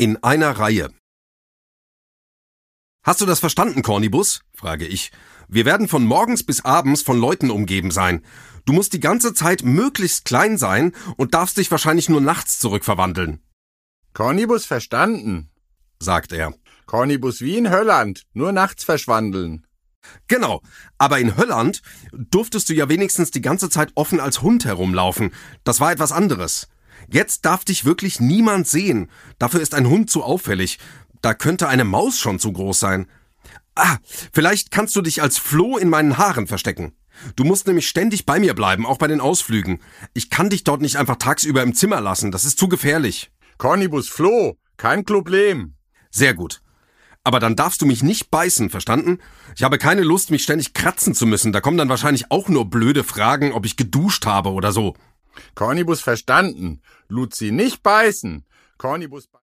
In einer Reihe. Hast du das verstanden, Cornibus? Frage ich. Wir werden von morgens bis abends von Leuten umgeben sein. Du musst die ganze Zeit möglichst klein sein und darfst dich wahrscheinlich nur nachts zurückverwandeln. Cornibus verstanden, sagt er. Cornibus wie in Hölland, nur nachts verschwandeln. Genau, aber in Hölland durftest du ja wenigstens die ganze Zeit offen als Hund herumlaufen. Das war etwas anderes. Jetzt darf dich wirklich niemand sehen. Dafür ist ein Hund zu auffällig. Da könnte eine Maus schon zu groß sein. Vielleicht kannst du dich als Floh in meinen Haaren verstecken. Du musst nämlich ständig bei mir bleiben, auch bei den Ausflügen. Ich kann dich dort nicht einfach tagsüber im Zimmer lassen, das ist zu gefährlich. Cornibus Floh, kein Problem. Sehr gut. Aber dann darfst du mich nicht beißen, verstanden? Ich habe keine Lust, mich ständig kratzen zu müssen. Da kommen dann wahrscheinlich auch nur blöde Fragen, ob ich geduscht habe oder so. Cornibus verstanden. Luzi nicht beißen. Cornibus